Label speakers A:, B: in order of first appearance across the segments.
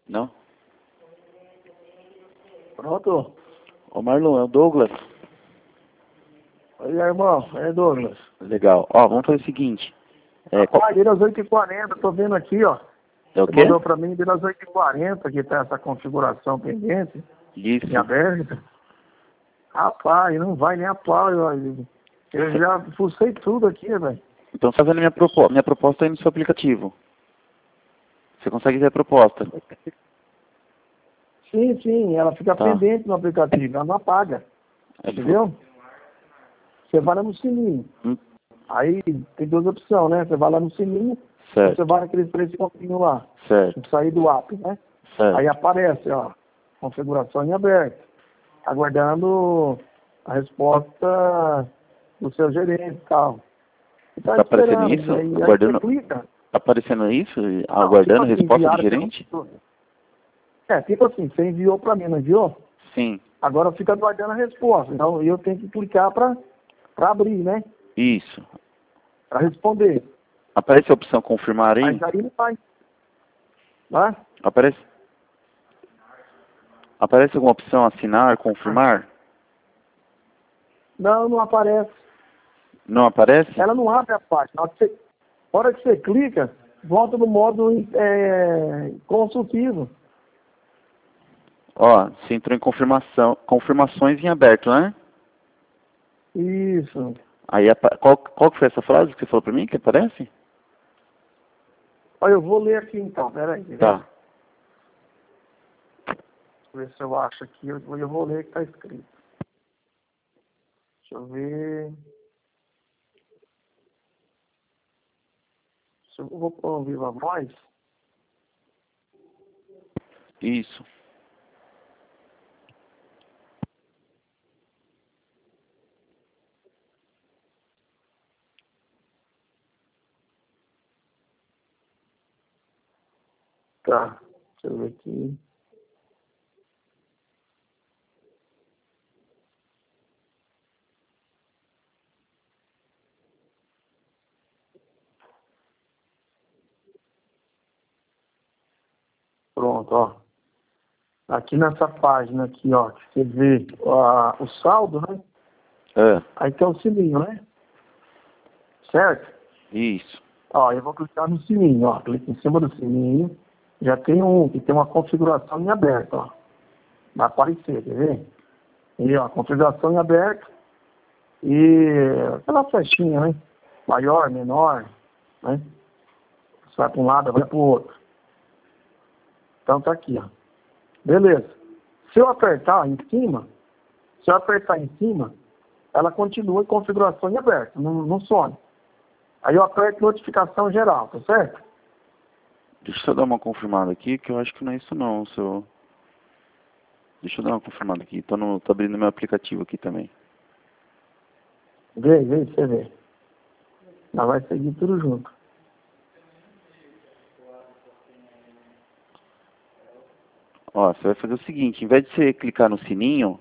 A: Não?
B: Pronto?
A: Ô Marlon, é o Douglas.
B: Oi, irmão. É Douglas.
A: Legal. Ó, vamos fazer o seguinte.
B: Rapaz, desde as 8h40, tô vendo aqui, ó.
A: É o
B: Você
A: quê?
B: mandou pra mim desde as 8h40 que tá essa configuração pendente,
A: Isso.
B: em aberta. Rapaz, não vai nem a pau, eu já fucei tudo aqui, velho.
A: Então, fazendo minha proposta aí no seu aplicativo. Você consegue ver a proposta.
B: Sim, ela fica
A: Tá.
B: pendente no aplicativo, ela não apaga. Entendeu? Você vai lá no sininho. Aí tem duas opções, né? Você vai lá no sininho,
A: Certo.
B: você vai naqueles três pontinhos lá.
A: Certo.
B: Sair do app, né?
A: Certo.
B: Aí aparece, ó, configuração em aberto. Aguardando a resposta do seu gerente e tal. E
A: Tá aparecendo
B: esperando,
A: isso?
B: aí
A: Aguardando.
B: você clica.
A: Tá aparecendo isso? Aguardando a
B: Tipo assim,
A: resposta do
B: enviaram
A: gerente?
B: tipo assim, você enviou pra mim, não enviou?
A: Sim.
B: Agora fica aguardando a resposta. Então eu tenho que clicar pra abrir, né?
A: Isso.
B: Pra responder.
A: Aparece a opção confirmar aí?
B: Mas aí não vai. Né?
A: Aparece? Aparece alguma opção assinar, confirmar?
B: Não aparece.
A: Não aparece?
B: Ela não abre a página. Na hora que você clica, volta no modo consultivo.
A: Ó, você entrou em confirmações em aberto, né?
B: Isso.
A: Aí, qual que foi essa frase que você falou pra mim, que aparece?
B: Olha, eu vou ler aqui então, peraí.
A: Tá.
B: Deixa eu ver se eu acho aqui, eu vou ler o que tá escrito. Deixa eu ver. Se eu vou pôr um viva voz.
A: Isso.
B: Tá, deixa eu ver aqui. Pronto, ó. Aqui nessa página aqui, ó, que você vê o saldo, né? Aí tem o sininho, né? Certo?
A: Isso.
B: Ó, eu vou clicar no sininho, ó. Clica em cima do sininho. Já tem que tem uma configuração em aberto, ó. Vai aparecer, quer ver? E, ó, configuração em aberto. E aquela flechinha, né? Maior, menor, né? Você vai para um lado, vai para o outro. Então tá aqui, ó. Beleza. Se eu apertar em cima, ela continua em configuração em aberto, não some. Aí eu aperto notificação geral, tá certo?
A: Deixa eu dar uma confirmada aqui, que eu acho que não é isso não, seu... Deixa eu dar uma confirmada aqui. Tô abrindo meu aplicativo aqui também.
B: Vê, você vê. Nós vai seguir tudo junto.
A: Ó, você vai fazer o seguinte, em vez de você clicar no sininho,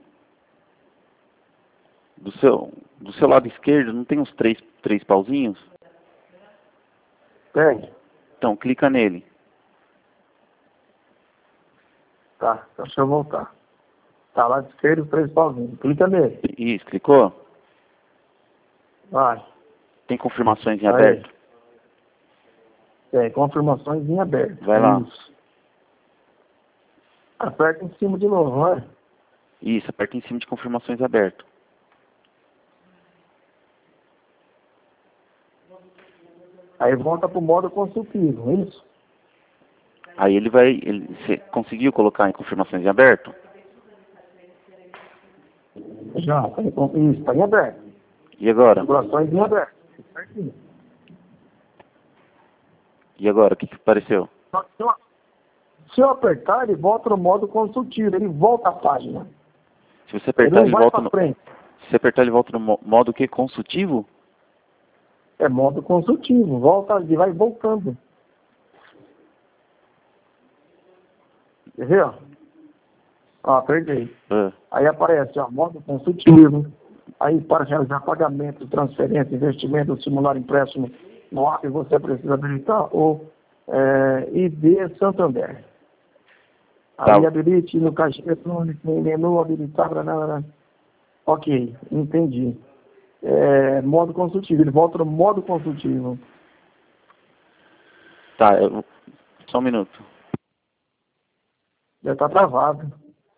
A: do seu lado esquerdo, não tem uns três pauzinhos?
B: Tem.
A: Então, clica nele.
B: Tá, então deixa eu voltar. Tá lá de esquerda, os três pauzinhos. Clica nele.
A: Isso, clicou?
B: Vai.
A: Tem confirmações em
B: Aí.
A: aberto?
B: Tem, confirmações em aberto.
A: Vai lá.
B: Isso. Aperta em cima de novo, vai.
A: Isso, aperta em cima de confirmações aberto.
B: Aí volta pro modo consultivo, isso?
A: Aí você conseguiu colocar em confirmações em aberto?
B: Já, isso, tá em aberto.
A: E agora?
B: Configurações em aberto. Certinho.
A: E agora, o que apareceu?
B: Se eu apertar, ele volta no modo consultivo, ele volta a página.
A: Se você apertar, ele
B: vai
A: volta
B: pra
A: no...
B: frente.
A: Se você apertar, ele volta no modo o quê? Consultivo?
B: É modo consultivo, volta, ele vai voltando. Quer ver, ó? Ó, apertei. Aí aparece, ó, modo consultivo. Aí para realizar pagamento, transferência, investimento, simular empréstimo no app, você precisa habilitar o ID Santander.
A: Tá.
B: Aí habilite no caixa eletrônico, em menu, habilitar, blá. Ok, entendi. Modo consultivo, ele volta no modo consultivo.
A: Tá, só um minuto.
B: Já está travado.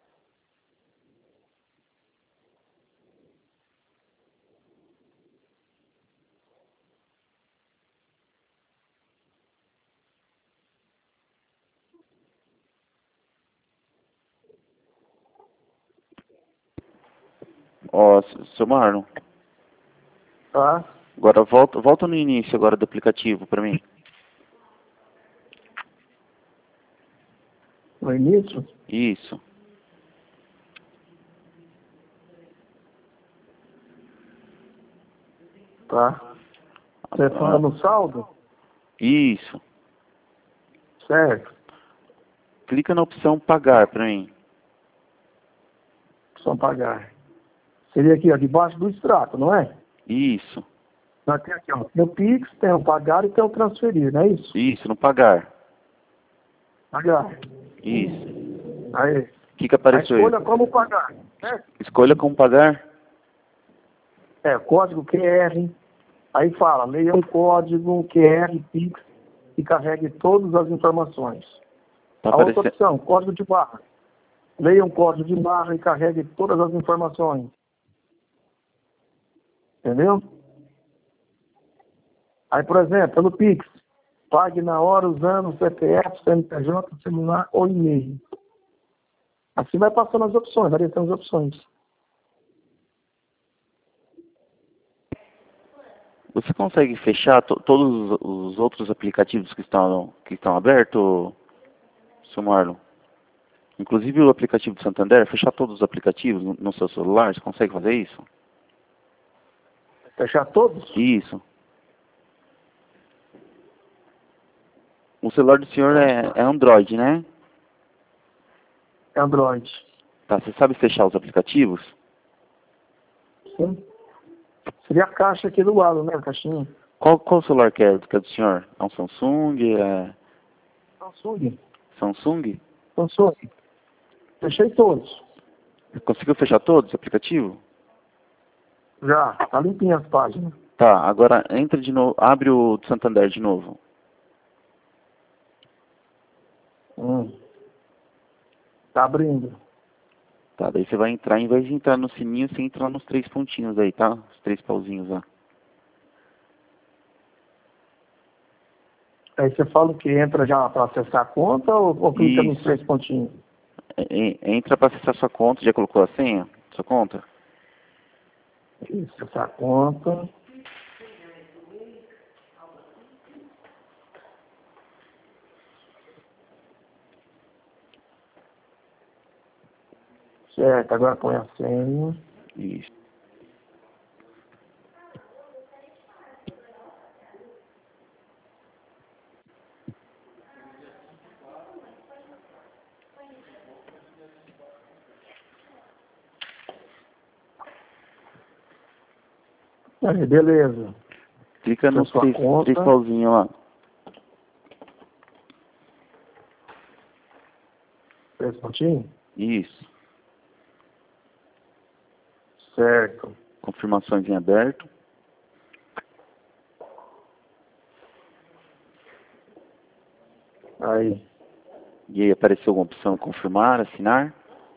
A: Ó, seu Marlon,
B: Tá?
A: agora volta no início agora do aplicativo pra mim.
B: No início?
A: Isso.
B: Tá. Você fala no saldo?
A: Isso.
B: Certo.
A: Clica na opção pagar pra mim.
B: Só pagar. Seria aqui, ó, debaixo do extrato, não é?
A: Isso.
B: Nós tem aqui, ó, tem o Pix, tem o pagar e tem o transferir, não é isso?
A: Isso, no pagar.
B: Pagar.
A: Isso.
B: Aí.
A: O que apareceu aí?
B: Escolha como pagar, certo?
A: Escolha como pagar?
B: Código QR. Aí fala, leia um código QR Pix e carregue todas as informações.
A: Tá
B: A outra
A: aparecendo.
B: opção, código de barra. Leia um código de barra e carregue todas as informações. Entendeu? Aí, por exemplo, pelo Pix, pague na hora usando CPF, CNPJ, celular ou e-mail. Assim vai passando as opções, vai descendo as opções.
A: Você consegue fechar todos os outros aplicativos que estão abertos, seu Marlon? Inclusive o aplicativo do Santander, fechar todos os aplicativos no seu celular, você consegue fazer isso?
B: Fechar todos?
A: Isso. O celular do senhor é Android, né?
B: Android.
A: Tá, você sabe fechar os aplicativos?
B: Sim. Seria a caixa aqui do lado, né? A caixinha.
A: Qual celular que é do senhor? É um Samsung? É
B: Samsung.
A: Samsung?
B: Samsung. Fechei todos.
A: Conseguiu fechar todos os aplicativos?
B: Já. Tá limpinha as páginas.
A: Tá, agora entra de novo, abre o do Santander de novo.
B: Tá abrindo.
A: Tá, daí você vai entrar, em vez de entrar no sininho, você entra nos 3 pontinhos aí, tá? Os 3 pauzinhos lá.
B: Aí você fala que entra já para acessar a conta ou clica nos
A: Isso.
B: 3 pontinhos?
A: Entra para acessar sua conta, já colocou a senha? Sua conta?
B: Isso, acessar a conta. Certo, agora põe a senha.
A: Isso.
B: Aí, beleza.
A: Clica nos
B: Sua
A: 3
B: conta.
A: pauzinhos lá.
B: 3 pontinhos?
A: Isso.
B: Certo.
A: Confirmações em aberto.
B: Aí.
A: E aí apareceu alguma opção confirmar, assinar?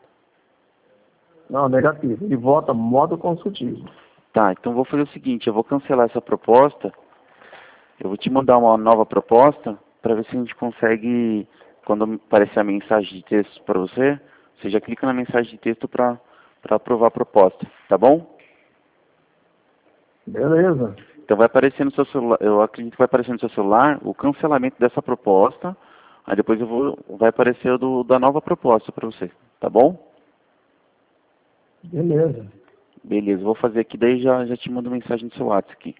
B: Não, negativo. Ele volta modo consultivo.
A: Tá, então vou fazer o seguinte, eu vou cancelar essa proposta. Eu vou te mandar uma nova proposta para ver se a gente consegue, quando aparecer a mensagem de texto para você, você já clica na mensagem de texto para aprovar a proposta, tá bom?
B: Beleza.
A: Então vai aparecer no seu celular, eu acredito que vai aparecer no seu celular o cancelamento dessa proposta, aí depois vai aparecer da nova proposta para você, tá bom?
B: Beleza.
A: Beleza, vou fazer aqui, daí já te mando mensagem no seu WhatsApp aqui.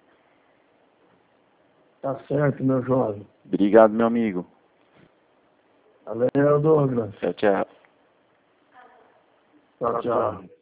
B: Tá certo, meu jovem.
A: Obrigado, meu amigo.
B: Valeu, Douglas.
A: Tchau, tchau.
B: Tchau, tchau.